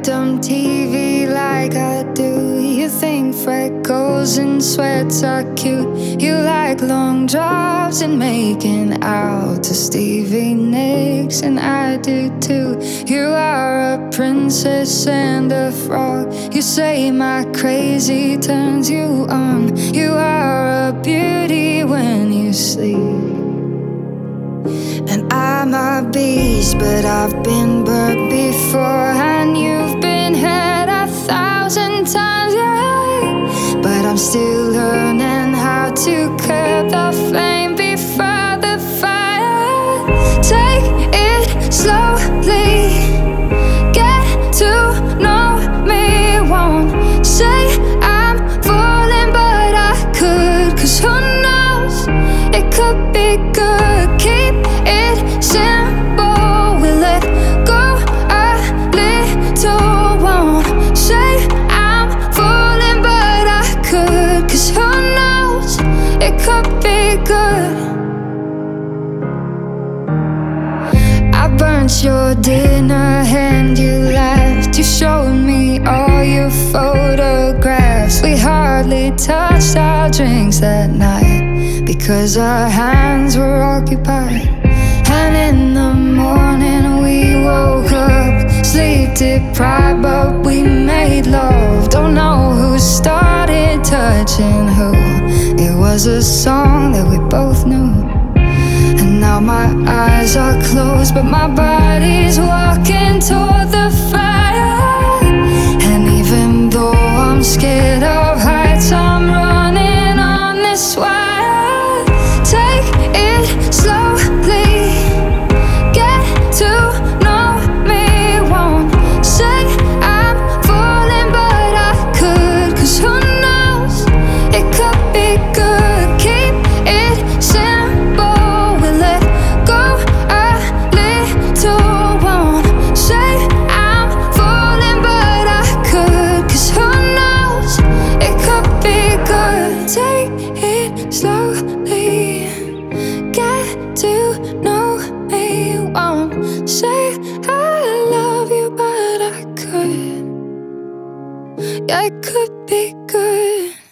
dumb TV like I do. You think freckles and sweats are cute. You like long drives and making out to Stevie Nicks, and I do too. You are a princess and a frog. You say my crazy turns you on. You are a beauty when you sleep. And I'm a beast, but I've been burnt before. And you've been hit 1,000 times, yeah. But I'm still learning how to curb the flame before the fire. Take it slowly, get to know me. Won't say I'm falling, but I could. 'Cause who knows, it could be good. Keep it simple, we let go a little. Won't say I'm falling, but I could. 'Cause who knows, it could be good. I burnt your dinner and you laughed. You showed me all your photographs. We hardly touched our drinks that night because our hands were occupied. And in the morning we woke up, sleep deprived, but we made love. Don't know who started touching who. It was a song that we both knew. And now my eyes are closed, but my body's walking toward the fire. And even though I'm scared of heights, I'm running on this wire. Take it slowly, get to know me. Won't say I'm falling, but I could. 'Cause who knows, it could be good. Keep it simple, we let go a little. Won't say I'm falling, but I could. 'Cause who knows, it could be good. Take it slowly, get to know me. Won't say I love you, but I could. Yeah, it could be good.